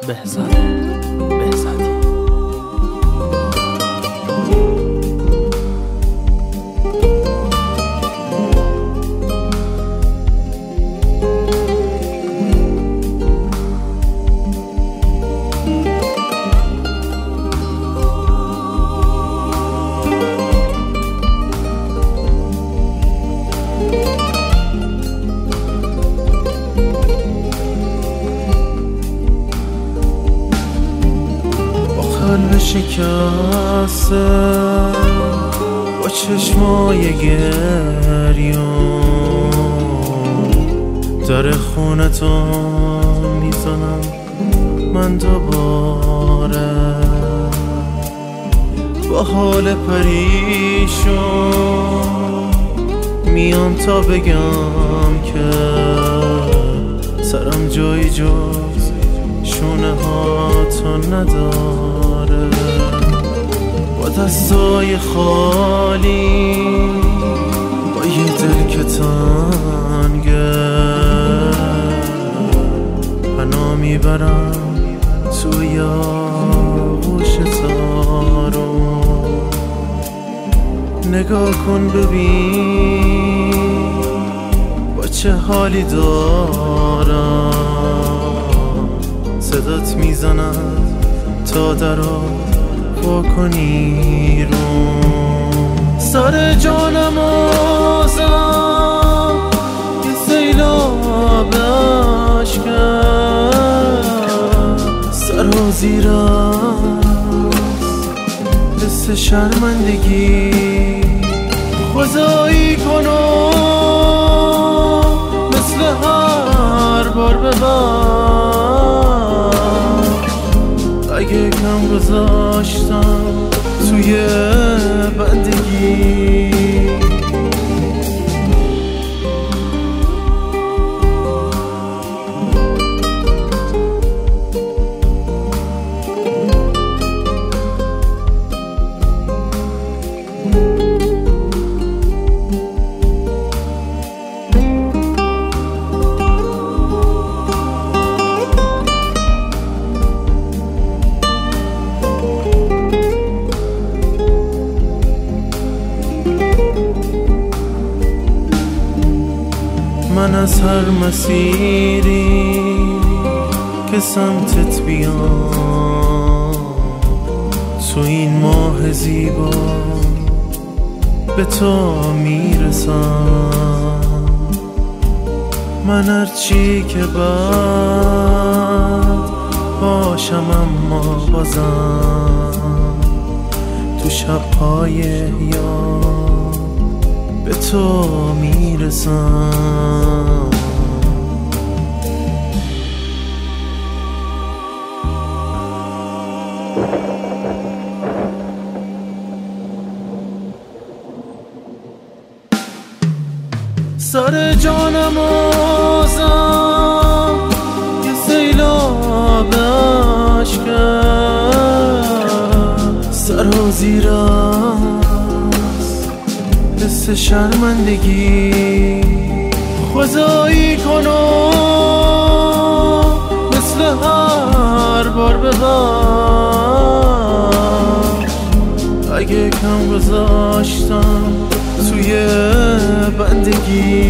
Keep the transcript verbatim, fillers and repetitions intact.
بهزاد بهزادی. قلب شکسته با چشمای گریون در خونه تو میزنم من دوباره، با حال پریشون میام تا بگم که سرم جایی جز شونه ها تو نداره. با دستای خالی با یه دل که تنگه پناه میبرم توی آغوش تارو. نگاه کن ببین با چه حالی دارم، صدات میزنم تا درو با کنی رو. سر جانم آزم یه سیلاب عشقم، سر و زیر است حس شرمندگی. خدایی کنو مثل هر بار ببر، اگه کم گذاشتم توی بندگی. من از هر مسیری که سمتت بیام تو این ماه زیبا به تو میرسم. من هرچی که بعد باشم اما بازم تو شب‌های یاد به تو میرسم. سر جانم آزم یه سیلاب عشقم، سر و زیر است حس شرمندگی. خدایی کنو مثل هر بار ببر، اگه کم گذاشتم توی بندگی.